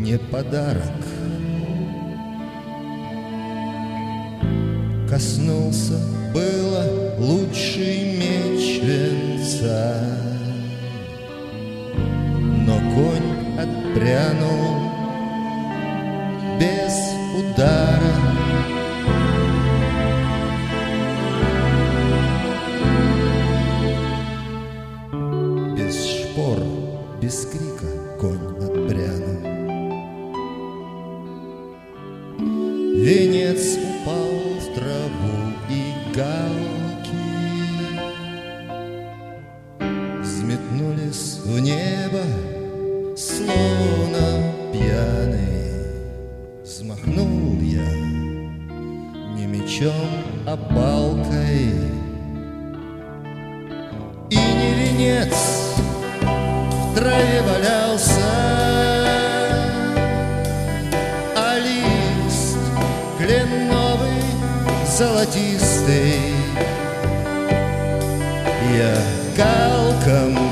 не подарок. Коснулся было лучший меч венца, но конь отпрянул без удара. Без шпор, без крика конь отпрянул. Венец упал в траву, и галки взметнулись в небо, словно пьяный. Взмахнул я не мечом, а палкой, и не венец в траве валялся, а лист кленовый золотистый. Я галком